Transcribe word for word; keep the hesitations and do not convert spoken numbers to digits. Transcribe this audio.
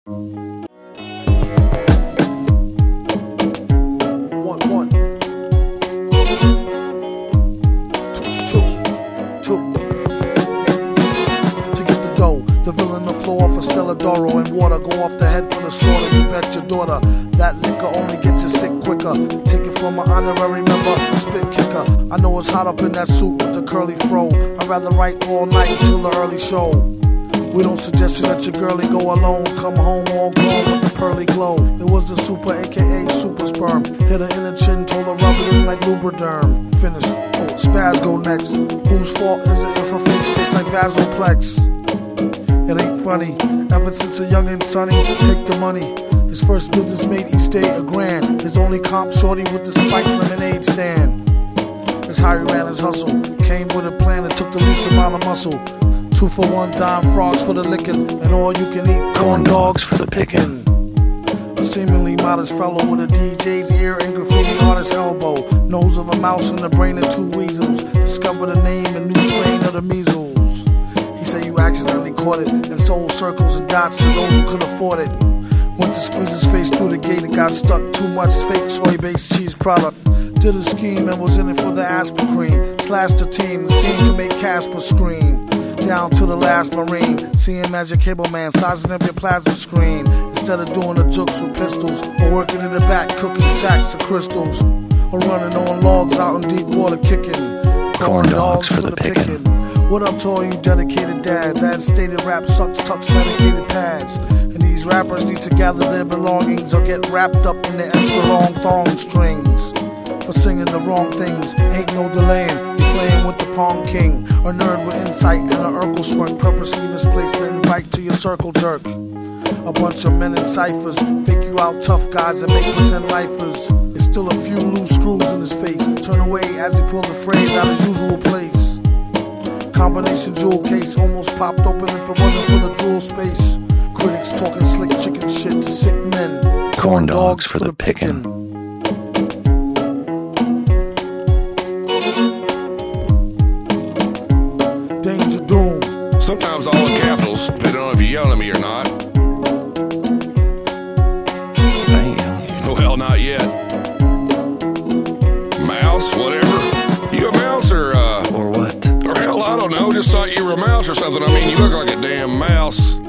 One, one. Two, two, two. To get the dough, the villain the floor for Stella Doro and water. Go off the head for the slaughter, you bet your daughter. That liquor only gets you sick quicker. Take it from an honorary member, a spit kicker. I know it's hot up in that suit with the curly fro. I'd rather write all night till the early show. We don't suggest you let your girlie go alone. Come home all grown with the pearly glow. It was the super, aka super sperm. Hit her in the chin, told her rub it in like Lubriderm. Finish. Oh, Spaz go next. Whose fault is it if her face tastes like Vasoplex? It ain't funny. Ever since a young and sunny, take the money. His first business made each day a grand. His only comp shorty with the spiked lemonade stand. That's how he ran his hustle. Came with a plan that took the least amount of muscle. Two for one dime frogs for the licking, and all you can eat corn dogs for the picking. A seemingly modest fellow with a D J's ear and graffiti artist's elbow. Nose of a mouse and the brain of two weasels. Discovered a name and new strain of the measles. He said you accidentally caught it and sold circles and dots to those who could afford it. Went to squeeze his face through the gate and got stuck. Too much fake soy-based cheese product. Did a scheme and was in it for the aspirin cream. Slashed the team, the scene can make Casper scream. Down to the last Marine, seeing Magic Cable Man sizing up your plasma screen. Instead of doing the jokes with pistols, or working in the back cooking sacks of crystals, or running on logs out in deep water kicking corn dogs for the picking. What up to all you dedicated dads? Ad stated rap sucks, tucks medicated pads. And these rappers need to gather their belongings or get wrapped up in the extra long thong strings. For singing the wrong things, ain't no delaying. You're playing with the Pong King, a nerd with insight and an Urkel smirk, purposely misplaced the invite to your circle jerk. A bunch of men in ciphers, fake you out tough guys and make pretend lifers. It's still a few loose screws in his face. Turn away as he pulled the phrase out his usual place. Combination jewel case almost popped open if it wasn't for the drool space. Critics talking slick chicken shit to sick men. Corn dogs for the picking. Danger doom. Sometimes all in capitals, depending on if you're yelling at me or not. I ain't yelling. Well, not yet. Mouse, whatever. You a mouse or uh Or what? or hell, I don't know. Just thought you were a mouse or something. I mean, you look like a damn mouse.